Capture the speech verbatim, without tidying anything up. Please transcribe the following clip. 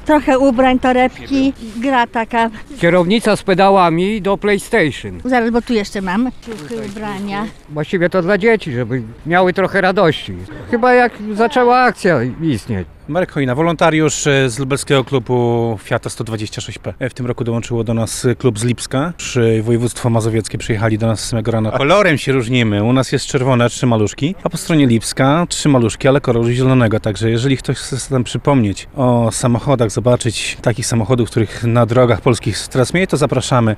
trochę ubrań, torebki, gra taka. Kierownica z pedałami do PlayStation. Zaraz, bo tu jeszcze mam ciuchy, ubrania. Właściwie to dla dzieci, żeby miały trochę radości. Chyba jak zaczęła akcja istnieć. Marek Chojna, wolontariusz z lubelskiego klubu Fiata sto dwadzieścia sześć P. W tym roku dołączyło do nas klub z Lipska. Przy województwo mazowieckie przyjechali do nas z samego rana. Kolorem się różnimy. U nas jest czerwone, trzy maluszki, a po stronie Lipska trzy maluszki, ale koloru zielonego. Także jeżeli ktoś chce sobie tam przypomnieć o samochodach, zobaczyć takich samochodów, których na drogach polskich coraz mniej, to zapraszamy